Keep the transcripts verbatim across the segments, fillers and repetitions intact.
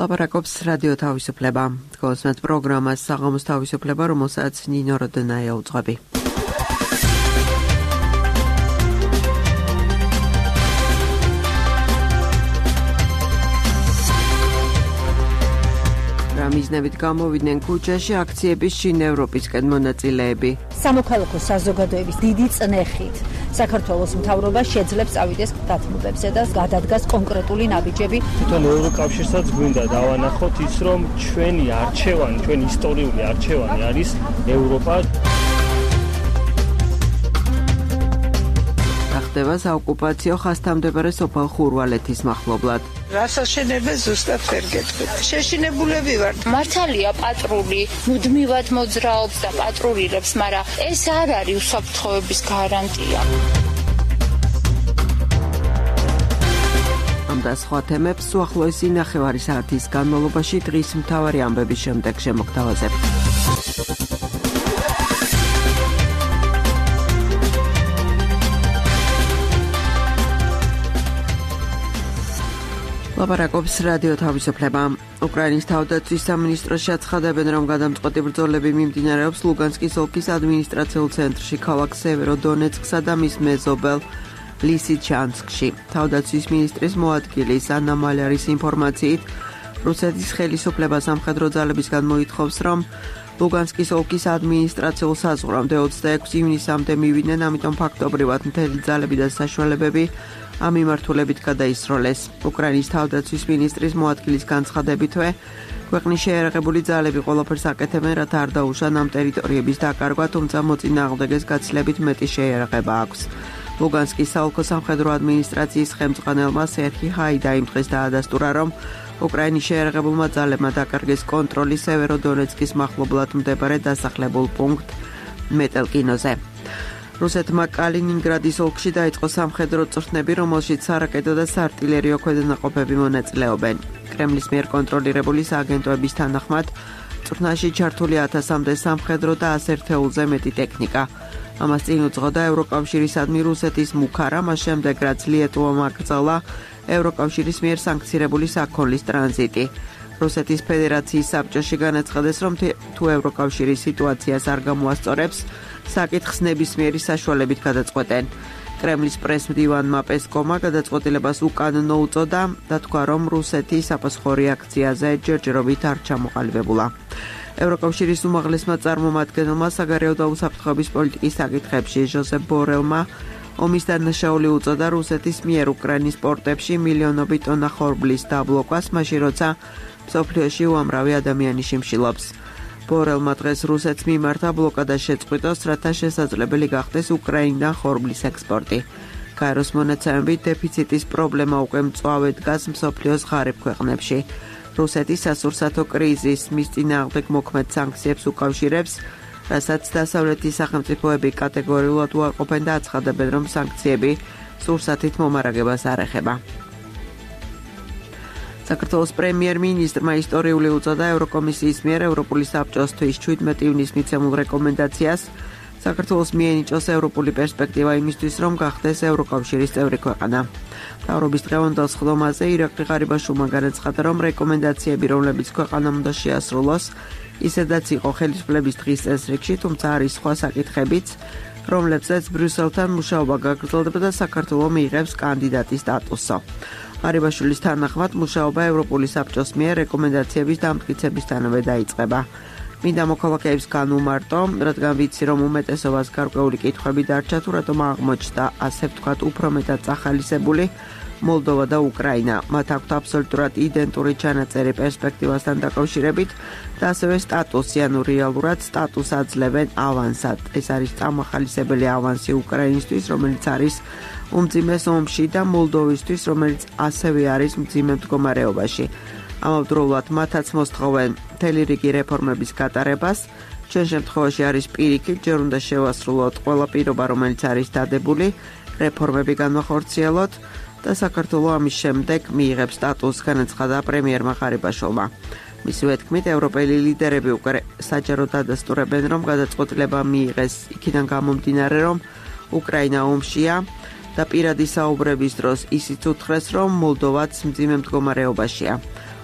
ლაპარაკობს რადიო თავისუფლება. გოსმეთ პროგრამას საღამოს თავისუფლება, რომელსაც ნინო როდნაია უძღვები. მიზნებით გამოვიდნენ ქუჩაში აქციების შინ ევროპისკენ მონაწილეები. სამოქალაქო საზოგადოების დიდი წნეხით საქართველოს მთავრობა შეძლებს წავიდეს დათმობებზე და გადადგას კონკრეტული ნაბიჯები. თვითონ ევროკავშირსაც გვინდა დავანახოთ ის, რომ ჩვენი არჩევანი, ჩვენი ისტორიული არჩევანი არის ევროპა. ხდება საოკუპაციო ხასთამდებარე სოფელ ხურვალეთის მახლობლად. რასაშენებენ ზუსტად ვერ გეტყვით. შეშინებულები ვართ. მართალია პატრული მუდმივად მოძრაობს და პატრულირებს, მაგრამ ეს არ არის უსაფრთხოების გარანტია. ამ და სხვა თემებს უახლოესი ნახევარი საათის განმავლობაში დღის მთავარი ამბების შემდეგ შემოგთავაზებთ. ლაპარაკობს რადიო თავისუფლება. უკრაინის თავდაცვის სამინისტროში აცხადებენ, რომ გადამწყვეტი ბრძოლები მიმდინარეობს ლუგანსკის ოლქის ადმინისტრაციულ ცენტრში, ქალაქ სევეროდონეცკსა და მის მეზობელ ლისიჩანსკში. თავდაცვის მინისტრის მოადგილის ანა მალერის ინფორმაციით, რუსეთის ხელისუფლება სამხედრო ძალებისგან მოითხოვს, რომ ლუგანსკის ოლქის ადმინისტრაციულ საზღვრამდე ოცდაექვსი ივნისამდე მივიდნენ, ამიტომ ფაქტობრივად მთელი ძალები და საშუალებები ამ მიმართულებით გადაისროლეს. უკრაინის თავდაცვის მინისტრის მოადგილის განცხადებითვე, ქვეყნის შეიარაღებული ძალები ყველაფერს აკეთებენ, რათა არ დაუშვან ამ ტერიტორიების დაკარგვა, თუმცა მოწინააღმდეგეს გაცილებით მეტი შეიარაღება აქვს. ლუგანსკის საოლქო სამხედრო ადმინისტრაციის ხელმძღვანელმა სერჰი ჰაიდაიმ დღეს დაადასტურა, რომ უკრაინის შეიარაღებულმა ძალებმა დაკარგეს კონტროლი სევეროდონეცკის მახლობლად მდებარე დასახლებულ პუნქტ მეტელკინოზე. რუსეთმა კალინინგრადის ოლქში დაიწყო სამხედრო წვრთნები, რომელშიც სარაკეტო და საარტილერიო ქვედანაყოფები მონაწილეობენ. კრემლის მიერ კონტროლირებული სააგენტოების თანახმად, წვრთნაში ჩართული ათასამდე სამხედრო და ას ერთეულზე მეტი ტექნიკა. ამას წინ უძღოდა ევროკავშირისადმი რუსეთის მუქარა, მას შემდეგ რაც ლიეტუვამ აკრძალა ევროკავშირის მიერ სანქცირებული საქონლის ტრანზიტი. რუსეთის ფედერაციის საბჭოში განაცხადეს, რომ თუ ევროკავშირის სიტუაციას არ გამოასწორებს, საკითხს ნებისმიერი საშუალებით გადაწყვეტენ. კრემლის პრესმდივანმა პესკოვმა გადაწყვეტილებას უკანონო უწოდა და თქვა, რომ რუსეთი საფასხო რეაქციაზე ჯერჯერობით არ ჩამოყალიბებულა. ევროკავშირის უმაღლესმა წარმომადგენელმა საგარეო და უსაფრთხოების პოლიტიკის საკითხებში ჟოზეფ ბორელმა ომის დანაშაული უწოდა რუსეთის მიერ უკრაინის პორტებში მილიონობით ტონა ხორბლის დაბლოკვას, მაშინ როცა მსოფლიოში უამრავი ადამიანი შიმშილობს. ბორელმა დღეს რუსეთს მიმართა ბლოკადა შეწყვიტოს, რათა შესაძლებელი გახდეს უკრაინიდან ხორბლის ექსპორტი. გაეროს მონაცემებით, დეფიციტის პრობლემა უკვე მწვავედ დგას მსოფლიოს ღარიბ ქვეყნებში. რუსეთის სასურსათო კრიზის მის წინააღმდეგ მოქმედ სანქციებს უკავშირებს, რასაც დასავლეთის სახელმწიფოები კატეგორიულად უარყოფენ და აცხადებენ, რომ სანქციები სურსათით მომარაგებას არ ეხება. საქართველოს პრემიერ-მინისტრმა ისტორიული უწოდა ევროკომისიის მიერ ევროპული საბჭოს თვის შვიდმეტი ივნის მიცემულ რეკომენდაციას საქართველოს მიენიჭოს ევროპული პერსპექტივა იმისთვის, რომ გახდეს ევროკავშირის წევრი ქვეყანა. მთავრობის დღევანდელ სხდომაზე ირაკლი ღარიბაშვილმა განაცხადა, რომ რეკომენდაციები, რომლებიც ქვეყანამ უნდა შეასრულოს, ისედაც იყო ხელისუფლების დღის წესრიგში, თუმცა არის სხვა საკითხებიც, რომლებზეც ბრიუსელთან მუშაობა გაგრძელდება და საქართველო მიიღებს კანდიდატის სტატუსო. ღარიბაშვილის თანახმად, მუშაობა ევროპული საბჭოს მიერ რეკომენდაციების დამტკიცებისთანავე დაიწყება. მინდა მოქალაქეებს განუმარტო, რადგან ვიცი, რომ უმეტესობას გარკვეული კითხვები დარჩა, თუ რატომ აღმოჩნდა, ასე ვთქვათ, უფრო მეტად წახალისებული მოლდოვა და უკრაინა. მათ აქვთ აბსოლუტურად იდენტური ჩანაწერი პერსპექტივასთან დაკავშირებით და ასევე სტატუსი, ანუ რეალურად სტატუს აძლევენ ავანსად. ეს არის წამახალისებელი ავანსი უკრაინისთვის, რომელიც არის უმძიმეს ომში და მოლდოვისთვის, რომელიც ასევე არის მძიმე მდგომარეობაში. ამავდროულად მათაც მოსთხოვენ მთელი რიგი რეფორმების გატარებას. ჩვენ შემთხვევაში არის პირიქით, ჯერ უნდა შევასრულოთ ყველა პირობა, რომელიც არის დადებული, რეფორმები განვახორციელოთ და საქართველო ამის შემდეგ მიიღებს სტატუსს, განაცხადა პრემიერმა ღარიბაშვილმა. მისივე თქმით, ევროპელი ლიდერები უკვე საჯაროდ ადასტურებენ, რომ გადაწყვეტილება მიიღეს იქიდან გამომდინარე, რომ უკრაინა ომშია და პირადი საუბრების დროს ისიც უთხრეს, რომ მოლდოვაც მძიმე მდგომარეობაშია.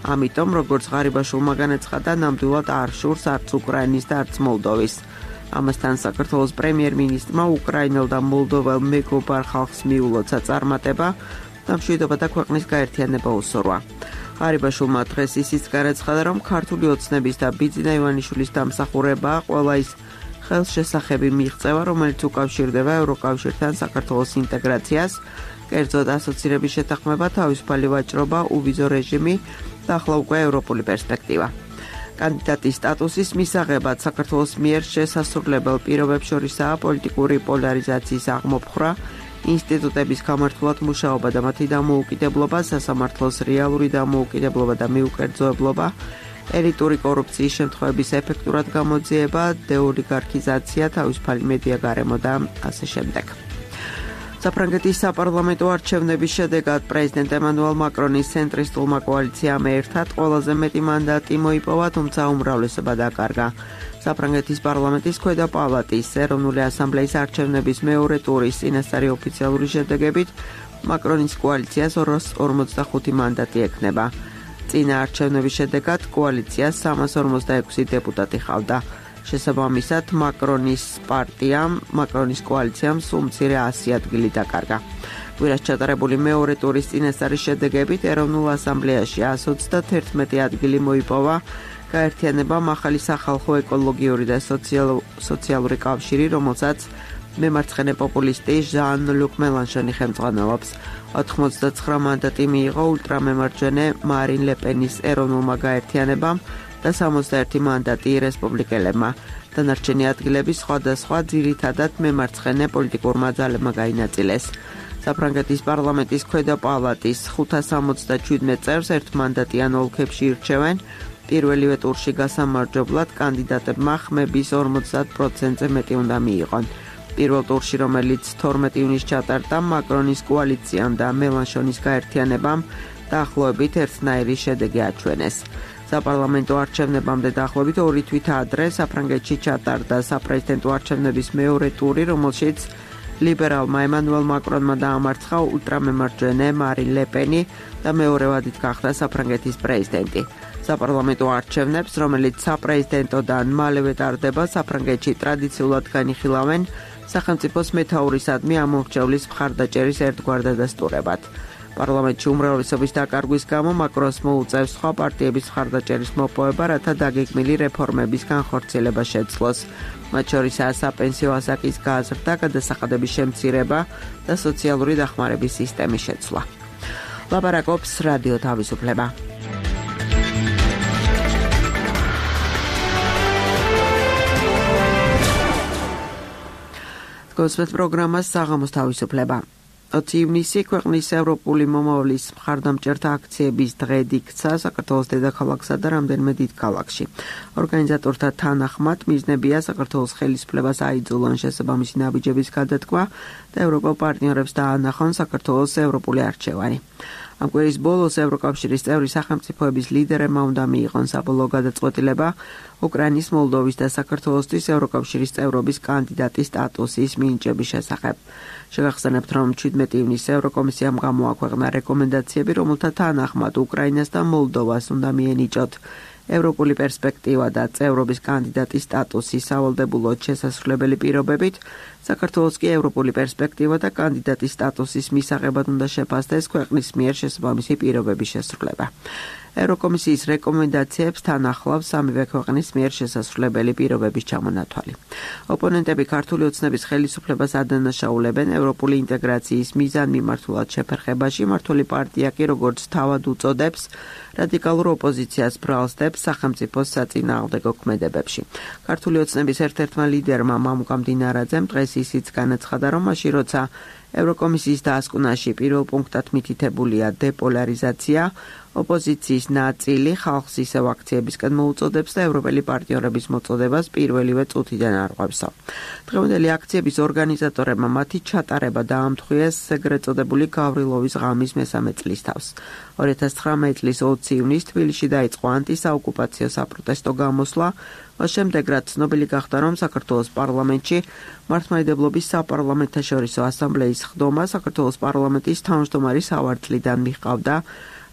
ამიტომ, როგორც ღარიბაშვილმა განაცხადა, ნამდვილად არ შურს არც უკრაინის და არც მოლდოვის. ამასთან საქართველოს პრემიერ-მინისტრმა უკრაინელ და მოლდოველ მეგობარ ხალხს მიულოცა წარმატება და მშვიდობა და ქვეყნის გაერთიანება უსურვა. ღარიბაშვილმა დღეს ისიც განაცხადა, რომ ქართული ოცნების და ბიძინა ივანიშვილის დამსახურებაა ყველა ის ხელშესახები მიღწევა, რომელიც უკავშირდება ევროკავშირთან საქართველოს ინტეგრაციას, კერძოდ ასოცირების შეთანხმება, თავისუფალი ვაჭრობა, უვიზო რეჟიმი და ახლა უკვე ევროპული პერსპექტივა. კანდიდატის სტატუსის მისაღებად საქართველოს მიერ შესასრულებელ პირობებს შორისაა პოლიტიკური პოლარიზაციის აღმოფხვრა, ინსტიტუტების გამართულად მუშაობა და მათი დამოუკიდებლობა, სასამართლოს რეალური დამოუკიდებლობა და მიუკერძოებლობა, ელიტური კორუფციის შემთხვევების ეფექტურად გამოძიება, დეოლიგარქიზაცია, თავისუფალი მედია გარემო და ასე შემდეგ. საფრანგეთის საპარლამენტო არჩევნების შედეგად პრეზიდენტ ემანუელ მაკრონის ცენტრისტულმა კოალიციამ ერთად ყველაზე მეტი მანდატი მოიპოვა, თუმცა უმრავლესობა დაკარგა. საფრანგეთის პარლამენტის ქვედა პალატის ეროვნული ასამბლეის არჩევნების მეორე ტურის წინასწარი ოფიციალური შედეგებით მაკრონის კოალიციას ორმოცდახუთი მანდატი ექნება. წინა არჩევნების შედეგად კოალიციას სამას ორმოცდაექვსი დეპუტატი ჰყავდა. შესაბამისად, მაკრონის პარტიამ, მაკრონის კოალიციამ სულ მცირე ასი ადგილი დაკარგა. კვირას ჩატარებული მეორე ტურის წინასწარი შედეგებით ეროვნულ ასამბლეაში εκατს ოცდათერთმეტი ადგილი მოიპოვა გაერთიანებამ ახალი სახალხო ეკოლოგიური და სოციალური კავშირი, რომელსაც მემარცხენე პოპულისტი ჟან-ლუკ მელანშონი ხელმძღვანელობს. ოთხმოცდაცხრა მანდატი მიიღო ულტრამემარჯვენე მარინ ლე პენის ეროვნულმა გაერთიანებამ და სამოცდაერთი მანდატი რესპუბლიკელებმა. დანარჩენი ადგილები სხვადასხვა ძირითადად მემარცხენე პოლიტიკურმა ძალებმა გაინაწილეს. საფრანგეთის პარლამენტის ქვედა პალატის ხუთას სამოცდაშვიდმეტ წევრს ერთმანდატიან ოლქებში ირჩევენ. პირველივე ტურში გასამარჯვებლად კანდიდატებმა ხმების ორმოცდაათ პროცენტზე მეტი უნდა მიიღონ. პირველ ტურში, რომელიც თორმეტი ივნისს ჩატარდა, მაკრონის კოალიციამ და მელანშონის გაერთიანებამ დაახლოებით ერთნაირი შედეგი აჩვენეს. საპარლამენტო არჩევნებამდე დაახლოებით ორი თვით ადრე საფრანგეთში ჩატარდა საპრეზიდენტო არჩევნების მეორე ტური, რომელშიც ლიბერალმა ემანუელ მაკრონმა დაამარცხა ულტრამემარჯვენე მარინ ლე პენი და მეორე ვადით გახდა საფრანგეთის პრეზიდენტი. საპარლამენტო არჩევნებს, რომელიც საპრეზიდენტოდან მალევე ტარდება, საფრანგეთში ტრადიციულად განიხილავენ სახელმწიფოს მეთაურისადმი ამომრჩევლის მხარდაჭერის ერთგვარ დადასტურებად. პარლამენტში უმრავლესობის დაკარგვის გამო მაკრონს მოუწევს სხვა პარტიების მხარდაჭერის მოპოვება, რათა დაგეგმილი რეფორმების განხორციელება შეძლოს. მათ შორისაა საპენსიო ასაკის გაზრდა, გადასახადების შემცირება და სოციალური დახმარების სისტემის შეცვლა. ლაპარაკობს რადიო თავისუფლება. გოსმეთ პროგრამას საღამოს თავისუფლება. ოცი ივნისი ქვეყნის ევროპული მომავლის მხარდამჭერთა აქციების დღედ იქცა საქართველოს დედაქალაქსა და რამდენიმე დიდ ქალაქში. ორგანიზატორთა თანახმად მიზნებია საქართველოს ხელისუფლებას აიძულონ შესაბამისი ნაბიჯების გადადგმა და ევროპელ პარტნიორებს დაანახონ საქართველოს ევროპული არჩევანი. ამ კვირის ბოლოს ევროკავშირის წევრი სახელმწიფოების ლიდერებმა უნდა მიიღონ საბოლოო გადაწყვეტილება უკრაინის, მოლდოვის და საქართველოსთვის ევროკავშირის წევრობის კანდიდატის სტატუსის მინიჭების შესახებ. შეგახსენებთ, რომ შვიდმეტი ივნისს ევროკომისიამ გამოაქვეყნა რეკომენდაციები, რომელთა თანახმად უკრაინას და მოლდოვას უნდა მიენიჭოთ ევროპული პერსპექტივა და წევრობის კანდიდატის სტატუსი სავალდებულოდ შესასრულებელი პირობებით, საქართველოს კი ევროპული პერსპექტივა და კანდიდატის სტატუსის მისაღებად უნდა შეფასდეს ქვეყნის მიერ შესაბამისი პირობების შესრულება. ევროკომისიის რეკომენდაციებს თან ახლავს სამივე ქვეყნის მიერ შესასრულებელი პირობების ჩამონათვალი. ოპონენტები ქართული ოცნების ხელისუფლებას ადანაშაულებენ ევროპული ინტეგრაციის მიზანმიმართულად შეფერხებაში, მმართველი პარტია კი როგორც თავად უწოდებს, რადიკალურ ოპოზიციას ბრალსდებს სახელმწიფოს საწინააღმდეგო ქმედებებში. ქართული ოცნების ერთ-ერთმა ლიდერმა მამუკა მდინარაძემ დღეს ისიც განაცხადა, რომ მაშინ როცა ევროკომისიის დასკვნაში პირველ პუნქტად მითითებულია დეპოლარიზაცია, ოპოზიციის ნაწილი ხალხს ისევ აქციებისკენ მოუწოდებს და ევროპელი პარტნიორების მოწოდებას პირველივე წუთიდან არღვევსო. დღევანდელი აქციების ორგანიზატორებმა მათი ჩატარება დაამთხვიეს ეგრეთ წოდებული გავრილოვის ღამის მესამე წლისთავს. ორი ათას ცხრამეტი წლის ოცი ივნისს თბილისში დაიწყო ანტისაოკუპაციო საპროტესტო გამოსვლა, მას შემდეგ რაც ცნობილი გახდა, რომ საქართველოს პარლამენტში მართლმადიდებლობის საპარლამენტთაშორისო ასამბლეის ხდომა საქართველოს პარლამენტის თავმჯდომარის ავარდლიდან მიჰყავდა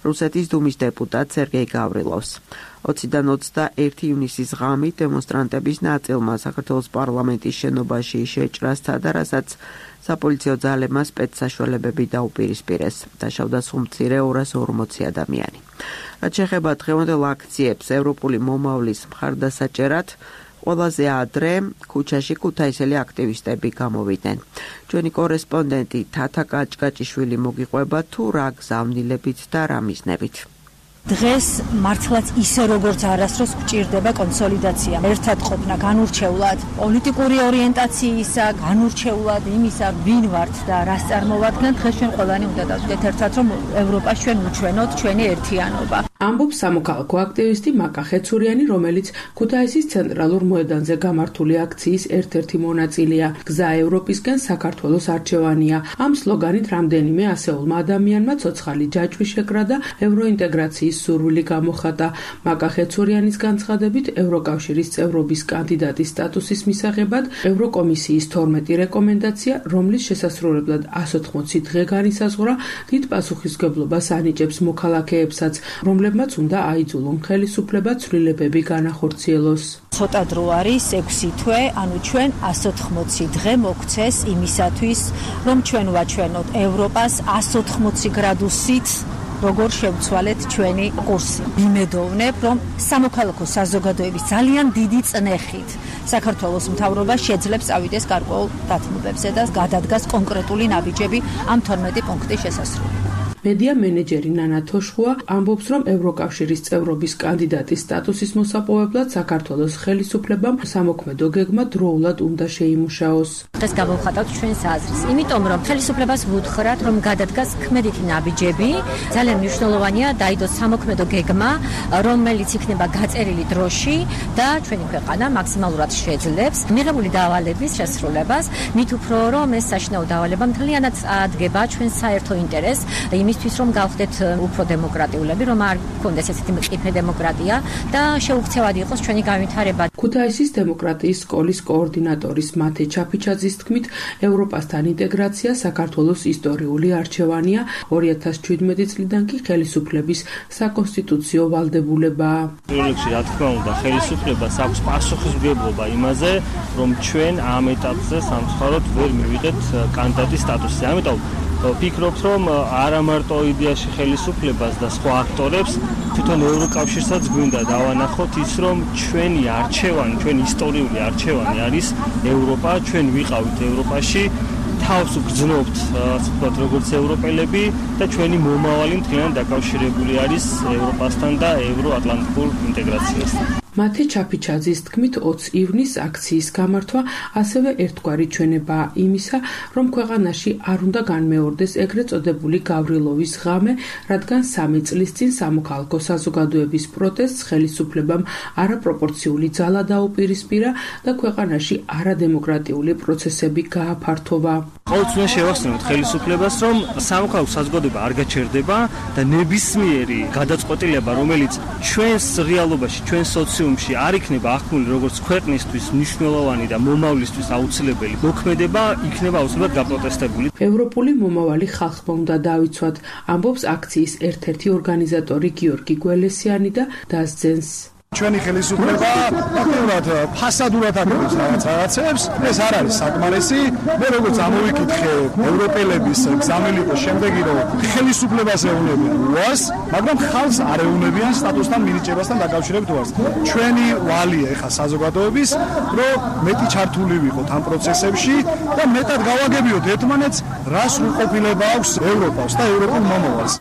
რუსეთის დუმის დეპუტატ სერგეი გავრილოვს. ოციდან ოცდაერთი ივნისის ღამით დემონსტრანტების ნაწილმა საქართველოს პარლამენტის შენობაში შეჭრა სცადა, რასაც საპოლიციო ძალებმა სპეცსაშუალებები დაუპირისპირეს. დაშავდა სულ-მცირე ორას ორმოცი ადამიანი. რაც შეეხება დღევანდელ აქციებს ევროპული მომავლის მხარდასაჭერად, ყველაზე ადრე ქუჩაში ქუთაისელი აქტივისტები გამოვიდნენ. ჩვენი კორესპონდენტი თათა კაჭკაჭიშვილი მოგიყვება თუ რა გზავნილებით და რა მიზნებით. დღეს მართლაც ისე როგორც არასდროს გვჭირდება კონსოლიდაცია. ერთად ყოფნა განურჩევლად პოლიტიკური ორიენტაციისა, განურჩევლად იმისა, ვინ ვართ და რას წარმოვადგენთ. დღეს ჩვენ ყველანი უნდა დავსვათ ერთად, რომ ევროპას ჩვენ უჩვენოთ ჩვენი ერთიანობა. ამბობს სამოქალაქო აქტივისტი მაკა ხეცურიანი, რომელიც ქუთაისის ცენტრალურ მოედანზე გამართული აქციის ერთ-ერთი მონაწილეა. გზა ევროპისკენ საქართველოს არჩევანია. ამ სლოგანით რამდენიმე ასეულმა ადამიანმა ცოცხალი ჯაჭვი შეკრა და ევროინტეგრაციის სურვილი გამოხატა. მაკა ხეცურიანის განცხადებით, ევროკავშირის წევრობის კანდიდატის სტატუსის მისაღებად ევროკომისიის თორმეტი რეკომენდაცია, რომლის შესასრულებლად ასი ოცდაოთხი დღე განისაზღვრა, დიდ პასუხისმგებლობას ანიჭებს მოქალაქეებსაც, რომლებმაც უნდა აიძულონ ხელისუფლება ცვლილებები განახორციელოს. ცოტა დრო არის ექვსი თვე, ანუ ჩვენ ასი ოცდაოთხი დღე მოგცეს იმისათვის, რომ ჩვენ ვაჩვენოთ ევროპას ასი ოცდაოთხი გრადუსით როგორ შევცვალეთ ჩვენი კურსი. ვიმედოვნებ, რომ სამოქალაქო საზოგადოების ძალიან დიდი წნეხით საქართველოს მთავრობა შეძლებს წავიდეს გარკვეულ დათმობებზე და გადადგას კონკრეტული ნაბიჯები ამ თორმეტი პუნქტის შესასრულებლად. მედია მენეჯერი ნანა თოშხუა ამბობს, რომ ევროკავშირის წევრობის კანდიდატის სტატუსის მოსაპოვებლად საქართველოს ხელისუფლებამ სამოქმედო გეგმა დროულად უნდა შეიმუშაოს. დღეს გავხატავთ ჩვენს აზრს, იმიტომ რომ ხელისუფლებას ვუთხრათ, რომ გადადგას ქმედითი ნაბიჯები, ძალიან მნიშვნელოვანია დაიდოს სამოქმედო გეგმა, რომელიც იქნება გაწერილი დროში და ჩვენი ქვეყანა მაქსიმალურად შეძლებს მიღებული დავალების შესრულებას, მით უფრო რომ ეს საშინაო დავალება მთლიანად ადგება ჩვენ საერთო ინტერესს, იმისთვის რომ გავხდეთ უფრო დემოკრატიულები, რომ არ გქონდეს ესეთი მყიფე დემოკრატია და შეუქცევადი იყოს ჩვენი განვითარება. ქუთაისის დემოკრატიის სკოლის კოორდინატორის მათე ჩაფიჩაძის თქმით, ევროპასთან ინტეგრაცია საქართველოს ისტორიული არჩევანია, ორი ათას შვიდმეტი წლიდან კი ხელისუფლების საკონსტიტუციო ვალდებულებაა. პირველში რა თქმა უნდა, ხელისუფლებას აქვს პასუხისმგებლობა იმაზე, რომ ჩვენ ამ ეტაპზე სამწუხაროდ ვერ მივიღეთ კანდიდატის სტატუსი. ამიტომ ვფიქრობთ, რომ არა მარტო იდეაში ხელისუფლებას და სხვა აქტორებს, თვითონ ევროკავშირსაც გვინდა დავანახოთ ის, რომ ჩვენი არჩევანი, ჩვენი ისტორიული არჩევანი არის ევროპა, ჩვენ ვიყავით ევროპაში, თავს ვგრძნობთ, ასე ვთქვათ, როგორც ევროპელები და ჩვენი მომავალი მთლიანად დაკავშირებული არის ევროპასთან და ევროატლანტიკურ ინტეგრაციასთან. მათე ჩაფიჩაძის თქმით, ოცი ივნისს აქციის გამართვა ასევე ერთგვარი ჩვენებაა იმისა, რომ ქვეყანაში არ უნდა განმეორდეს ეგრეთ წოდებული გავრილოვის ღამე, რადგან სამი წლის წინ სამოქალაქო საზოგადოების პროტესტს ხელისუფლებამ არაპროპორციული ძალა დაუპირისპირა და ქვეყანაში არადემოკრატიული პროცესები გააფართოვა. ყოველწლიურად შევახსენებთ ხელისუფლებას, რომ სამოქალაქო საზოგადოება არ გაჩერდება და ნებისმიერი გადაწყვეტილება, რომელიც ჩვენს რეალობაში, ჩვენს სოციუმში არ იქნება ახმული როგორც ქვეყნისთვის მნიშვნელოვანი და მომავლისთვის აუცილებელი მოქმედება, იქნება აუცილებლად გაპროტესტებული. ევროპული მომავალი ხალხმა უნდა დავიცვათ, ამბობს აქციის ერთ-ერთი ორგანიზატორი გიორგი გველესიანი და დასძენს. ჩვენი ხელისუფლება აქტიურად ფასადურად აკეთებს რაღაც რაღაცებს, ეს არ არის საკმარისი. მე როგორც ამოვიკითხე ევროპელების გზავნილიყოს შემდეგი, რომ ხელისუფლებას ეუნებიან უას, მაგრამ ხალხს არ ეუნებიან სტატუსთან მინიჭებასთან დაკავშირებით უას. ჩვენი ვალია ეხა საზოგადოების, რომ მეტი ჩართული ვიყოთ ამ პროცესებში და მეტად გავაგებიოთ ერთმანეთს, რა სრულყოფილება აქვს ევროპას და ევროპულ მომავალს.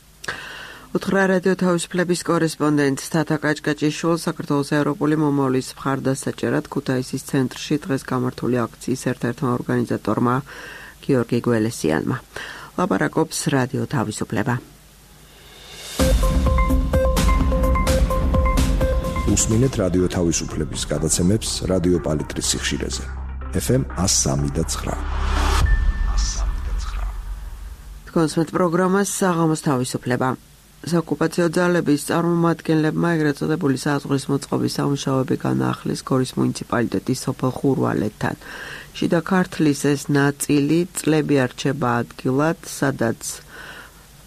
უთხრა რადიო თავისუფლების კორესპონდენტ თათა კაჭკაჭიშვილს საქართველოს ევროპული მომავლის მხარდასაჭერად ქუთაისის ცენტრში დღეს გამართული აქციის ერთ-ერთმა ორგანიზატორმა გიორგი გველესიანმა. ლაპარაკობს რადიო თავისუფლება. უსმინეთ რადიო თავისუფლების გადაცემებს რადიო პალიტრის სიხშირეზე. ეფ ემ ათს სამი და ცხრა. კონსმეთ პროგრამას საღამოს თავისუფლება. საოკუპაციო ძალების წარმომადგენლებმა ეგრეთ წოდებული საზღვრის მოწყობის სამუშაოები განაახლეს გორის მუნიციპალიტეტის სოფელ ხურვალეთთან. შიდა ქართლის ეს ნაწილი წლები არ რჩება ადგილად, სადაც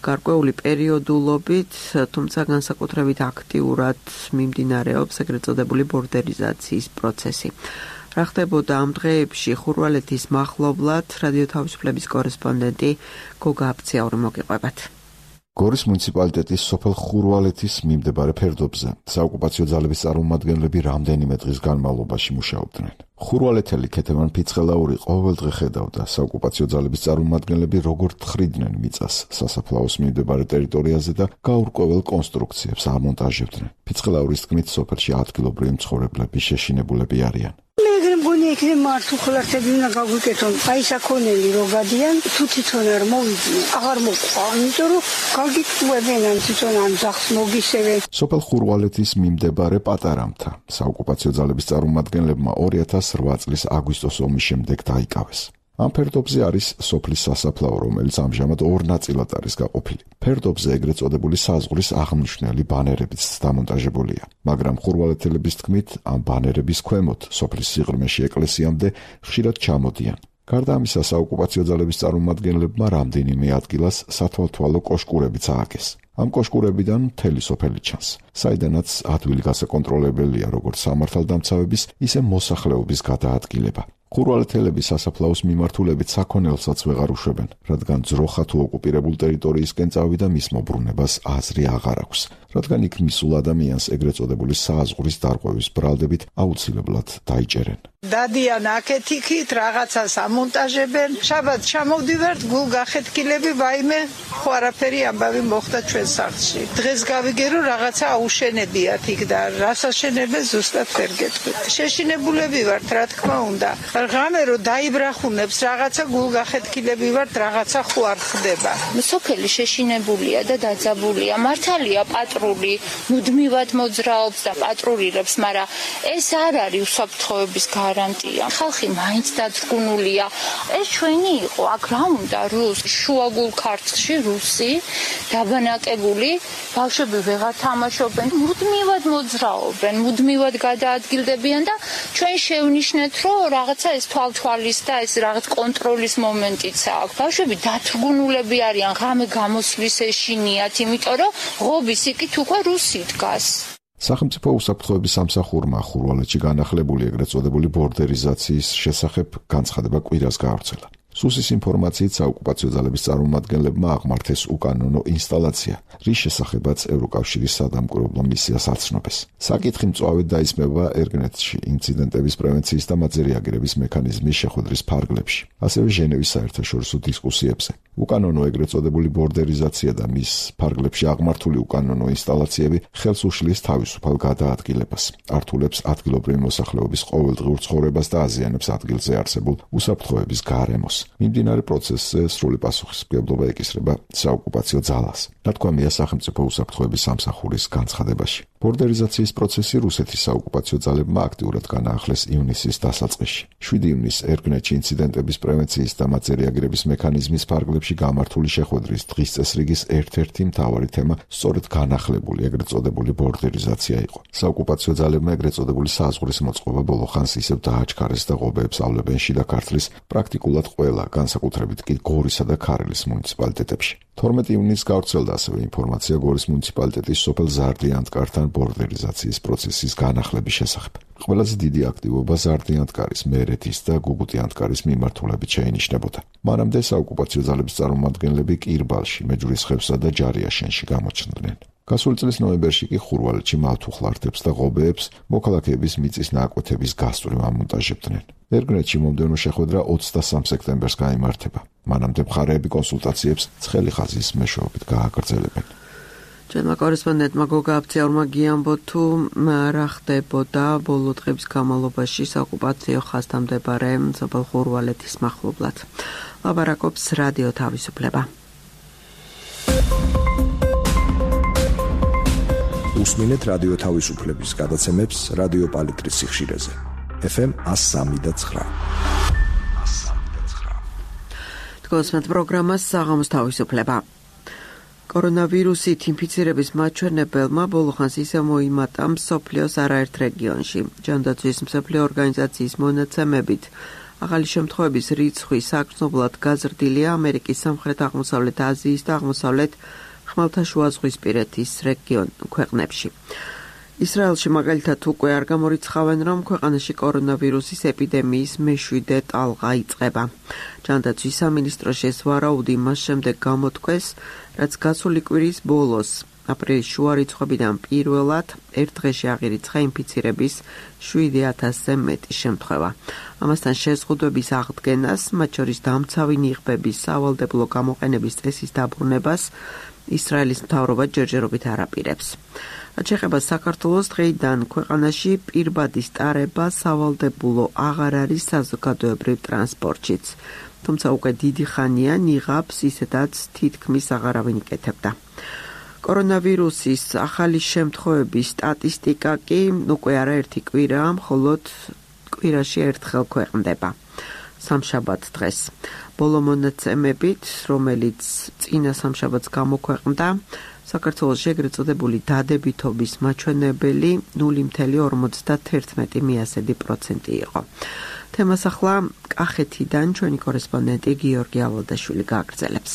გარკვეული პერიოდულობით, თუმცა განსაკუთრებით აქტიურად მიმდინარეობს ეგრეთ წოდებული ბორდერიზაციის პროცესი. რა ხდებოდა ამ დღეებში ხურვალეთის მახლობლად, რადიო თავისუფლების კორესპონდენტი გოგა აფციაური მოგიყვებათ. გორის მუნიციპალიტეტის სოფელ ხურვალეთის მიმდებარე ფერდობზე საოკუპაციო ძალების წარმომადგენლები რამდენიმე დღის განმავლობაში მუშაობდნენ. ხურვალეთელი ქეთევან ფიცხელაური ყოველდღე ხედავდა საოკუპაციო ძალების წარმომადგენლები როგორ თხრიდნენ მიწას სასაფლაოს მიმდებარე ტერიტორიაზე და გაურკვეველ კონსტრუქციებს ამონტაჟებდნენ. ფიცხელაურის თქმით, სოფელში ადგილობრივი მცხოვრებლები შეშინებულები არიან. მეგონი იქნე მართუ ხლართები უნდა გაგვიკეთონ. აი საქონელი რო გადიან, თუ თვითონ არ მოვიდნენ, აღარ მოყვა, იმიტომ რომ გაგიკვებენ ამ თვითონ ამ ძახს მოგისევენ. სოფელ ხურვალეთის მიმდებარე პატარა მთა საოკუპაციო ძალების წარმომადგენლებმა ორი ათას რვა წლის აგვისტოს ომის შემდეგ დაიკავეს. ამ ფერდობზე არის სოფლის სასაფლაო, რომელიც ამჟამად ორ ნაწილად არის გაყოფილი. ფერდობზე ეგრეთ წოდებული საზღვრის აღმნიშვნელი ბანერებიც დამონტაჟებულია, მაგრამ ხურვალეთელების თქმით, ამ ბანერების ქვემოთ სოფლის სიღრმეში ეკლესიამდე ხშირად ჩამოდიან. გარდა ამისა, საოკუპაციო ძალების წარმომადგენლებმა რამდენიმე ადგილას სათვალთვალო კოშკურებიც ააგეს. ამ კოშკურებიდან მთელი სოფელი ჩანს, საიდანაც ადვილი გასაკონტროლებელია როგორც სამართალდამცავების, ისე მოსახლეობის გადაადგილება. ხურვალეთელები სასაფლაოს მიმართულებით საქონელსაც ვეღარ უშვებენ, რადგან ძროხა თუ ოკუპირებულ ტერიტორიისკენ წავიდა მის მობრუნებას აზრი აღარ აქვს, რადგან იქ მისულ ადამიანს ეგრეთ წოდებული საზღვრის დარღვევის ბრალდებით აუცილებლად დაიჭერენ. დადიან აქეთ-იქით, რაღაცას ამონტაჟებენ. შაბათ ჩამოვდივართ, გულ გახეთქილები, ვაიმე, ხო არაფერი ამბავი მოხდა ჩვენ სახლში. დღეს გავიგე, რომ რაღაცა აუშენებიათ იქ და რას აშენებენ ზუსტად ვერ გეტყვით. შეშინებულები ვართ, რა თქმა უნდა. ღამე რომ დაიბრახუნებს რაღაცა გულ გახეთქილები ვართ, რაღაცა ხო არ ხდება. სოფელი შეშინებულია და დაძაბულია. მართალია პატრული მუდმივად მოძრაობს და პატრულირებს, მაგრამ ეს არ არის უსაფრთხოების გარანტია. ხალხი მაინც დაწკუნულია. ეს ჩვენი იყო, აქ რა უნდა რუსი, შუაგულ ქართლში რუსი დაბანაკებული, ბავშვები ვეღარ თამაშობენ, მუდმივად მოძრაობენ, მუდმივად გადაადგილდებიან და ჩვენ შევნიშნეთ, რომ რაღაცა ეს თვალთვალის და ეს რაღაც კონტროლის მომენტიც აქვს. ბავშვები დათრგუნულები არიან, ღამე გამოსვლის ეშინიათ, იმიტომ რომ ღობის იქით უკვე რუსი დგას. სახელმწიფო უსაფრთხოების სამსახურმა ხურვალეთში განახლებული ეგრეთ წოდებული ბორდერიზაციის შესახებ განცხადება კვირას გაავრცელა. სუსის ინფორმაციით საოკუპაციო ძალების წარმომადგენლებმა აღმართეს უკანონო ინსტალაცია, რის შესახებაც ევროკავშირის სადამკვირვებლო მისიას აცნობეს. საკითხი მწვავედ დაისმება ერგნეტში ინციდენტების პრევენციის და მათზე რეაგირების მექანიზმის შეხვედრის ფარგლებში, ასევე ჟენევის საერთაშორისო დისკუსიებზე. უკანონო ეგრეთ წოდებული ბორდერიზაცია და მის ფარგლებში აღმართული უკანონო ინსტალაციები ხელს უშლის თავისუფალ გადაადგილებას, ართულებს ადგილობრივი მოსახლეობის ყოველდღიურ ცხოვრებას და აზიანებს ადგილზე არსებულ უსაფრთხოების გარემოს. მიმდინარე პროცესზე სრული პასუხისმგებლობა ეკისრება საოკუპაციო ძალას. ნათქვამია სახელმწიფო უსაფრთხოების სამსახურის განცხადებაში. ბორდერიზაციის პროცესი რუსეთის საოკუპაციო ძალებმა აქტიურად განაახლეს ივნისის დასაწყისში. შვიდი ივნისს ერგნეტში ინციდენტების პრევენციის და მათზე რეაგირების მექანიზმის ფარგლებში გამართული შეხვედრის დღის წესრიგის ერთ-ერთი მთავარი თემა სწორედ განახლებული ეგრეთ წოდებული ბორდერიზაცია იყო. საოკუპაციო ძალებმა ეგრეთ წოდებული საზღვრის მოწყობა ბოლოხანს ისევ დააჩქარეს და ღობეებს ავლებენ შიდა ქართლის პრაქტიკულად ყველა, განსაკუთრებით კი გორისა და ქარელის მუნიციპალიტეტებში. თორმეტი ივნისს გავრცელდა ასევე ინფორმაცია გორის მუნიციპალიტეტის სოფელ ზარდიანთკართან ბორდერიზაციის პროცესის განახლების შესახებ. ყველაზე დიდი აქტივობა ზარდიანთკარის, მერეთის და გუგუტიანთკარის მიმართულებით შეინიშნებოდა. მანამდე საოკუპაციო ძალების წარმომადგენლები კირბალში, მეჯვრისხევსა და ჯარიაშენში გამოჩნდნენ. გასული წლის ნოემბერში კი ხურვალეთში მავთუხლართებს და ღობეებს მოქალაქეების მიწის ნაკვეთების გასწვრივ ამონტაჟებდნენ. ერგნეტში მომდევნო შეხვედრა ოცდასამ სექტემბერს გაიმართება. მანამდე მხარეები კონსულტაციებს ცხელი ხაზის მეშვეობით გააგრძელებენ. ჩვენმა კორესპონდენტმა გოგა აფციაურმა გიამბო თუ რა ხდებოდა ბოლო დღების განმავლობაში საოკუპაციო ხაზთან მდებარე სოფელ ხურვალეთის მახლობლად. ლაბარაკობს რადიო თავისუფლება. უსმინეთ რადიო თავისუფლების გადაცემებს რადიო პალიტრის სიხშირეზე. ეფ ემ one oh three point nine. თქვენს პროგრამას საღამოს თავისუფლება. კორონავირუსით ინფიცირების მაჩვენებელმა ბოლოხანს ისე მოიმატა მსოფლიოს არაერთ რეგიონში. ჯანდაცვის მსოფლიო ორგანიზაციის მონაცემებით ახალი შემთხვევების რიცხვი საგრძნობლად გაზრდილია ამერიკის სამხრეთ-აღმოსავლეთ აზიის და აღმოსავლეთ ხმელთაშუაზღვისპირეთის რეგიონ ქვეყნებში. ისრაელში მაგალითად უკვე არ გამორიცხავენ, რომ ქვეყანაში კორონავირუსის ეპიდემიის მეშვიდე ტალღა იწყება. ჯანდაცვის სამინისტროში ეს ვარაუდი მას შემდეგ გამოთქვეს, რაც გასული კვირის ბოლოს აპრილის შუა რიცხვებიდან პირველად ერთ დღეში აღირიცხა ინფიცირების შვიდი ათასზე მეტი შემთხვევა. ამასთან შეზღუდვების აღდგენას, მათ შორის დამცავი ნიღბების სავალდებულო გამოყენების წესის დაბრუნებას ისრაელის მთავრობა ჯერჯერობით არ აპირებს. რაც ეხება საქართველოს, დღეიდან ქვეყანაში პირბადის ტარება სავალდებულო აღარ არის საზოგადოებრივ ტრანსპორტშიც. თუმცა უკვე დიდი ხანია ნიღაბს ისედაც თითქმის აღარავინ იკეთებდა. კორონავირუსის ახალი შემთხვევების სტატისტიკა კი უკვე არაერთი კვირაა, მხოლოდ კვირაში ერთხელ ქვეყნდება. სამშაბათ დღეს. ბოლო მონაცემებით, რომელიც წინა სამშაბათს გამოქვეყნდა, საქართველოს ეგრეთ წოდებული დადებითობის მაჩვენებელი ნული virgulă ორმოცდაათი მიასედი პროცენტი იყო. თემას ახლა კახეთიდან ჩვენი კორესპონდენტი გიორგი ალოდაშვილი გააგრძელებს.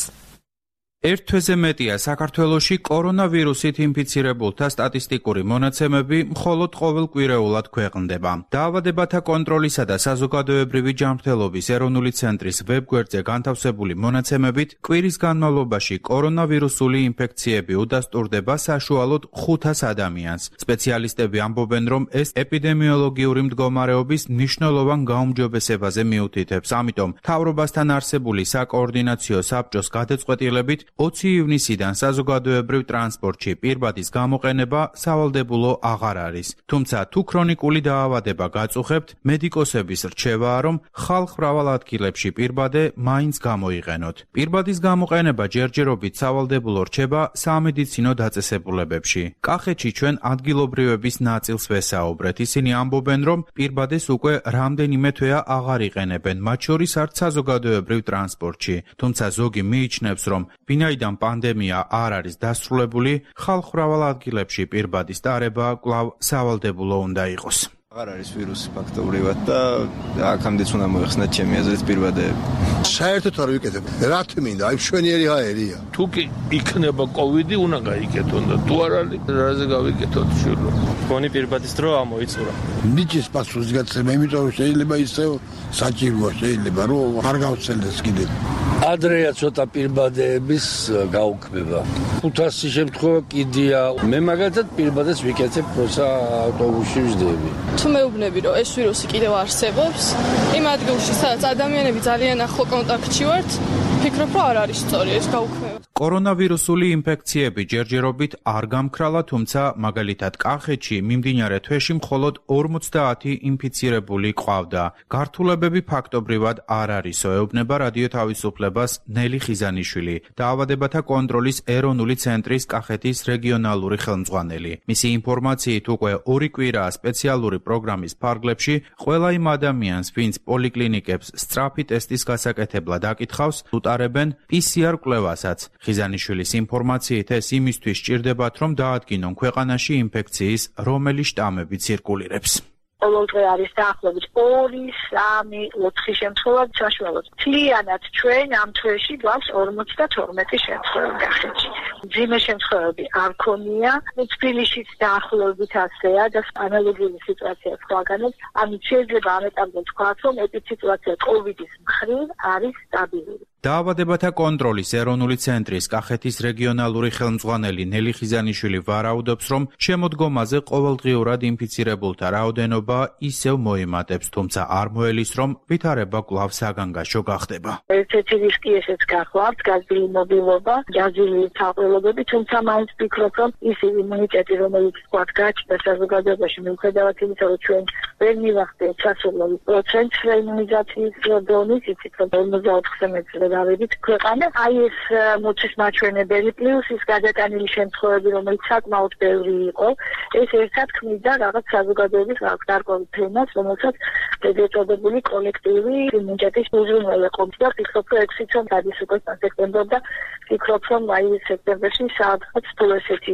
ერთ თვეზე მეტია საქართველოში კორონავირუსით ინფიცირებულთა სტატისტიკური მონაცემები მხოლოდ ყოველკვირეულად ქვეყნდება. დაავადებათა კონტროლისა და საზოგადოებრივი ჯანმრთელობის ეროვნული ცენტრის ვებგვერდზე განთავსებული მონაცემებით, კვირის განმავლობაში კორონავირუსული ინფექციები უდასტურდება საშუალოდ ხუთას ადამიანს. სპეციალისტები ამბობენ, რომ ეს ეპიდემიოლოგიური მდგომარეობის მნიშვნელოვან გაუმჯობესებაზე მიუთითებს. ამიტომ მთავრობასთან არსებული საკოორდინაციო საბჭოს გადაწყვეტილებით ოცი ივნისიდან საზოგადოებრივ ტრანსპორტში პირბადის გამოყენება სავალდებულო აღარ არის. თუმცა თუ ქრონიკული დაავადება გაწუხებთ, მედიკოსების რჩევაა, რომ ხალხ მრავალ ადგილებში პირბადე მაინც გამოიყენოთ. პირბადის გამოყენება ჯერჯერობით სავალდებულო რჩება სამედიცინო დაწესებულებებში. კახეთში ჩვენ ადგილობრივების ნაწილს ვესაუბრეთ. ისინი ამბობენ, რომ პირბადეს უკვე რამდენიმე თვეა აღარ იყენებენ, მათ შორის არც საზოგადოებრივ ტრანსპორტში. თუმცა ზოგი მიიჩნევს, რომ ვინაიდან პანდემია არ არის დასრულებული, ხალხ მრავალ ადგილებში პირბადის ტარება კვლავ სავალდებულო უნდა იყოს. აღარ არის ვირუსი ფაქტობრივად და აქამდეც უნდა მოეხსნათ ჩემი აზრით პირბადეები. საერთოდ არ ვიკეთებ. რა თმინდა, აი მშვენიერი ჰაერია. თუ კი იქნება კოვიდი, უნდა გაიკეთონ და თუ არ არის, რაზე გავიკეთოთ შვილო. გონი პირბადის დრო ამოიწურა. მიჭის პასუხს გაცემა, იმიტომ რომ შეიძლება ისევ საჭიროა შეიძლება რომ არ გავცელდეს კიდე. ადრეა ცოტა პირბადეების გაუქმება. ხუთასი შემთხვევა კიდია. მე მაგალითად პირბადეს ვიკეთებ, როცა ავტობუსში ვждები. თუ მეუბნები, რომ ეს ვირუსი კიდევ არსებობს, იმ ადგილში, სადაც ადამიანები ძალიან ახლო კონტაქტში ვართ, ფიქრობ, რომ არ არის სწორი ეს გაუქმება. კორონავირუსული ინფექციები ჯერჯერობით არ გამქრალა, თუმცა მაგალითად კახეთში მიმდინარე თვეში მხოლოდ ორმოცდაათი ინფიცირებული ყავდა. გართულებები ფაქტობრივად არ არისო, ეუბნება რადიო თავისუფლებას ნელი ხიზანიშვილი, დაავადებათა კონტროლის ეროვნული ცენტრის კახეთის რეგიონალური ხელმძღვანელი. მისი ინფორმაციით უკვე ორი კვირაა სპეციალური პროგრამის ფარგლებში ყველა იმ ადამიანს, ვინც პოლიკლინიკებს სწრაფი ტესტის გასაკეთებლად აკითხავს, უტარებენ პი სი არ კვლევასაც. ხიზანიშვილის ინფორმაციით ეს იმისთვის სჭირდებათ, რომ დაადგინონ ქვეყანაში ინფექციის რომელი შტამები ცირკულირებს. ყოველდღე არის დაახლოებით ორი, სამი, ოთხი შემთხვევა საშუალოდ. მთლიანად ჩვენ ამ თვეში გვაქვს ორმოცდათორმეტი შემთხვევა კახეთში. მძიმე შემთხვევები არ ქონია, თბილისშიც დაახლოებით ასეა და ანალოგიური სიტუაცია სხვაგანაც. ამით შეიძლება ამ ეტაპზე ვთქვათ, რომ ეპიდემიოლოგია კოვიდის მხრივ არის სტაბილური. დაავადებათა კონტროლის ეროვნული ცენტრის კახეთის რეგიონალური ხელმძღვანელი ნელი ხიზანიშვილი ვარაუდობს, რომ შემოდგომაზე ყოველდღიურად ინფიცირებულთა რაოდენობა ისევ მოიმატებს, თუმცა არ მოელის, რომ ვითარება კვლავ საგანგაშო გახდება. ერთ-ერთი რისკი ესეც გახლავთ, გაზრდილი მობილობა, გაზრდილი თავყრილობები, თუმცა მაინც ვფიქრობ, რომ ის იმუნიტეტი, რომელიც თქვათ გაჩნდა საზოგადოებაში, მიუხედავად იმისა, რომ ჩვენ ვერ მივახდეთ სასურველი პროცენტს იმუნიზაციის დონის, იცით, რომ ორმოცდაოთხზე მეტზე დავედით ქვეყანა. აი ეს მოცვის მაჩვენებელი პლუს ის გადატანილი შემთხვევები, რომელიც საკმაოდ ბევრი იყო, ეს ერთად ქმნიდა რაღაც საზოგადოების გარკვეულ თემას, რომელსაც ეგრეთწოდებული კოლექტივი იმუნიტეტის უზრუნველყოფ და ფიქრობ, რომ ექვსი წელი გადის უკვე სექტემბერში და ფიქრობ, რომ აი სექტემბერში სადღაც თუ ესეთი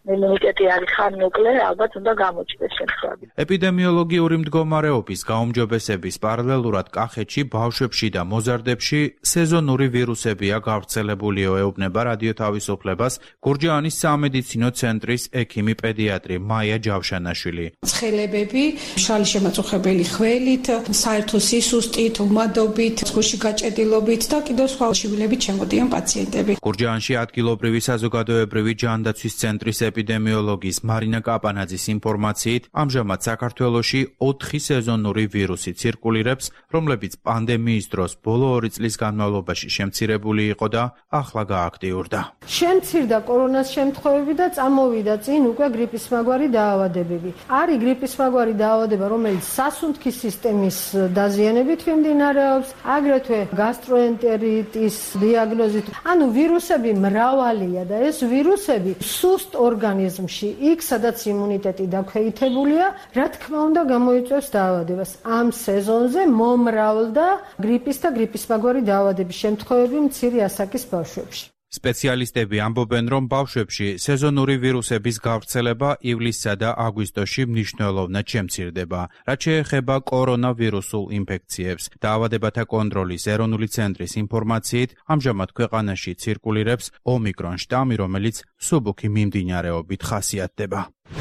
იმუნიტეტი არის ხანმოკლე, ალბათ უნდა გამოჩნდეს შემთხვევები. ეპიდემიოლოგიური მდგომარეობის გაუმჯობესების პარალელურად კახეთში, ბავშვებში და მოზარდებში სეზონური ვირუსებია გავრცელებულიო, ეუბნება რადიო თავისუფლებას გურჯაანის სამედიცინო ცენტრის ექიმი პედიატრი მაია ჯავშანაშვილი. ცხელებები, მშრალი შემაწუხებელი ხველით, საერთო სისუსტით, უმადობით, ზღვში გაჭედილობით და კიდევ სხვა შივილებით შემოდიან პაციენტები. გურჯაანში ადგილობრივი საზოგადოებრივი ჯანდაცვის ცენტრის ეპიდემიოლოგის მარინა კაპანაძის ინფორმაციით, ამჟამად საქართველოში ოთხი სეზონური ვირუსი ცირკულირებს, რომლებიც პანდემიის დროს ბოლო ორი წლის განმავლობაში შემცირებული იყო და ახლა გააქტიურდა. შემცირდა კორონას შემთხვევები და წამოვიდა წინ უკვე გრიპის მაგვარი დაავადებები. არის გრიპის მაგვარი დაავადება, რომელიც სასუნთქის სისტემის დაზიანებით მიმდინარეობს, აგრეთვე გასტროენტერიტის დიაგნოზით. ანუ ვირუსები მრავალია და ეს ვირუსები სუსტ ორგანიზმში, იქ სადაც იმუნიტეტი დაქვეითებულია, რა თქმა უნდა გამოიწვევს დაავადებას. ამ სეზონზე მომრავლდა გრიპის და გრიპის მაგვარი დაავადების შემთხვევები მცირე ასაკის ბავშვებში. სპეციალისტები ამბობენ, რომ ბავშვებში სეზონური ვირუსების გავრცელება ივლისსა და აგვისტოში მნიშვნელოვნად შემცირდება. რაც შეეხება კორონავირუსულ ინფექციებს, დაავადებათა კონტროლის ეროვნული ცენტრის ინფორმაციით, ამჟამად ქვეყანაში ცირკულირებს ომიკრონ შტამი, რომელიც მსუბუქი მიმდინარეობით ხასიათდება.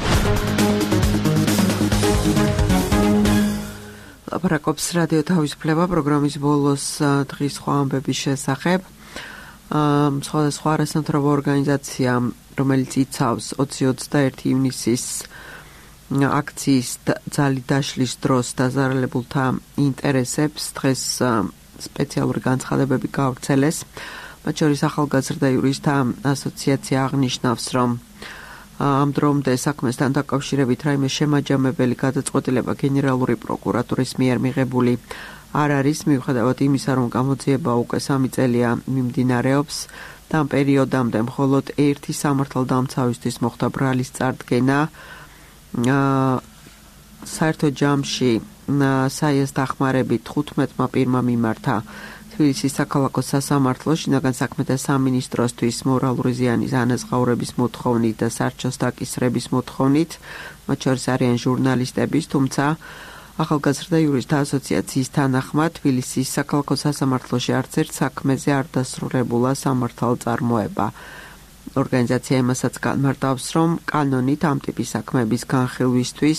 ლაპარაკობს რადიო თავისუფლება პროგრამის ბოლოს დღის სხვა ამბების შესახებ. სხვადასხვა არასამთავრობო ორგანიზაცია, რომელიც იცავს ოცი ოცდაერთი ივნისის აქციის ძალით დაშლის დროს დაზარალებულთა ინტერესებს, დღეს სპეციალური განცხადებები გავრცელეს. მათ შორის ახალგაზრდა იურისტთა ასოციაცია აღნიშნავს, რომ ამ დრომდე საქმესთან დაკავშირებით რაიმე შემაჯამებელი გადაწყვეტილება გენერალური პროკურატურის მიერ მიღებული არ არის, მიუხედავად იმისა, რომ გამოძიება უკვე სამი წელია მიმდინარეობს და ამ პერიოდამდე მხოლოდ ერთი სამართალდამცავისთვის მოხდა ბრალის წარდგენა. საერთო ჯამში საიას დახმარებით თხუთმეტმა პირმა მიმართა თბილისის საქალაქო სასამართლოს შინაგან საქმეთა სამინისტროსთვის მორალური ზიანის ანაზღაურების მოთხოვნით და სარჩოს დაკისრების მოთხოვნით, მათ შორის არიან ჟურნალისტების, თუმცა ახალგაზრდა იურისტთა ასოციაციის თანახმად თბილისის საქალაქო სასამართლოში არც ერთ საქმეზე არ დასრულებულა სამართალწარმოება. ორგანიზაცია იმასაც განმარტავს, რომ კანონით ამ ტიპის საქმეების განხილვისთვის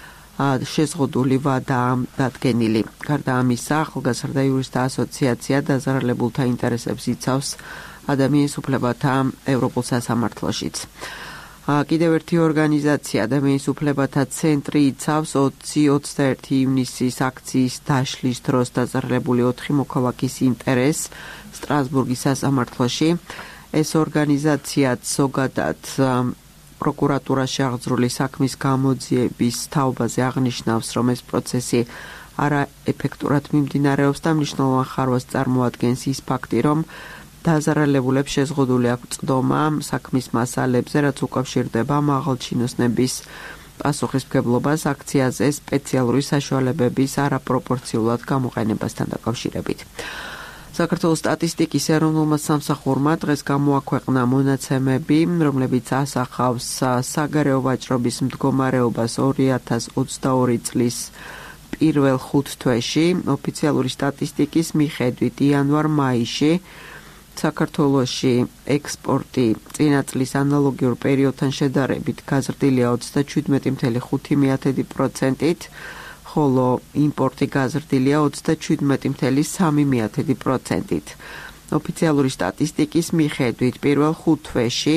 შეზღუდული ვადაა დადგენილი. გარდა ამისა, ახალგაზრდა იურისტთა ასოციაცია დაზარალებულთა ინტერესებს იცავს ადამიანის უფლებათა ევროპულ სასამართლოშიც. კიდევ ერთი ორგანიზაცია, ადამიანის უფლებათა ცენტრი იცავს ოცი ოცდაერთი ივნისის აქციის დაშლის დროს დაზარალებული ოთხი მოქალაქის ინტერესს სტრასბურგის სასამართლოში. ეს ორგანიზაციაც ზოგადად პროკურატურაში აღძრული საქმის გამოძიების თაობაზე აღნიშნავს, რომ ეს პროცესი არაეფექტურად მიმდინარეობს და მნიშვნელოვან ხარვას წარმოადგენს ის ფაქტი, რომ დაზარალებულებს შეზღუდული აქვს წდომა საქმის მასალებზე, რაც უკავშირდება მაღალჩინოსნების პასუხისმგებლობას აქციაზე სპეციალური საშუალებების არაპროპორციულად გამოყენებასთან დაკავშირებით. საქართველოს სტატისტიკის ეროვნულმა სამსახურმა დღეს გამოაქვეყნა მონაცემები, რომლებიც ასახავს საგარეო ვაჭრობის მდგომარეობას ორი ათას ოცდაორი წლის პირველ ხუთ თვეში. ოფიციალური სტატისტიკის მიხედვით იანვარ-მაისში საქართველოში ექსპორტი წინა წლის ანალოგიურ პერიოდთან შედარებით გაზრდილია ოცდაშვიდმეტი წამლ ხუთი პროცენტით, ხოლო იმპორტი გაზრდილია ოცდაშვიდმეტი წამლ სამი პროცენტით. ოფიციალური სტატისტიკის მიხედვით პირველ ხუთ თვეში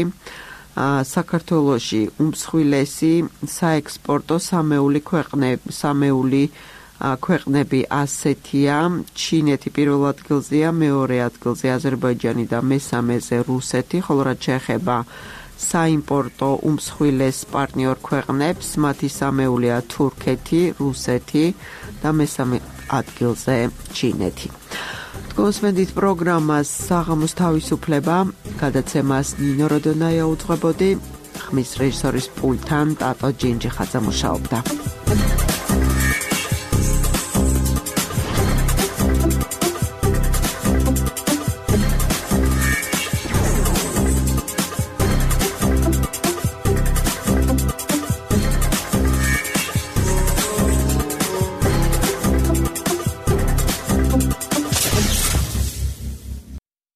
საქართველოში უმსხვილესი საექსპორტო სამეული ქვეყნები, სამეული ქვეყნები ასეთია: ჩინეთი პირველ ადგილზეა, მეორე ადგილზე აზერბაიჯანი და მესამეზე რუსეთი, ხოლო რაც შეეხება საიმპორტო უმსხვილეს პარტნიორ ქვეყნებს, მათი სამეულია თურქეთი, რუსეთი და მესამე ადგილზე ჩინეთი. გოსმენდით პროგრამას საღამოს თავისუფლება, გადაცემას ნინო როდონაია უძღვებოდი, ხმის რეჟისორის პულტთან ტატო ჯინჯიხაძე მუშაობდა.